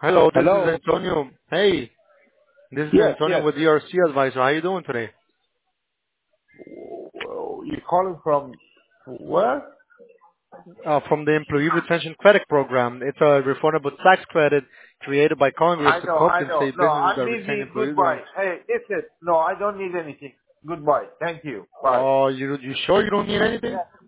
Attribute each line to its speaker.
Speaker 1: Hello, this is
Speaker 2: Hello.
Speaker 1: Antonio. Hey, this is
Speaker 2: Yes,
Speaker 1: Antonio
Speaker 2: yes.
Speaker 1: with ERC Advisor. How you doing today?
Speaker 2: Well, you calling from where?
Speaker 1: From the Employee Retention Credit Program. It's a refundable tax credit created by Congress
Speaker 2: I
Speaker 1: to
Speaker 2: know, I know.
Speaker 1: compensate
Speaker 2: No,
Speaker 1: businesses
Speaker 2: I'm
Speaker 1: that retain
Speaker 2: busy.
Speaker 1: employees
Speaker 2: Goodbye.
Speaker 1: wrong.
Speaker 2: Hey, listen. No, I don't need anything. Goodbye. Thank you. Bye.
Speaker 1: Oh, you sure you don't need anything?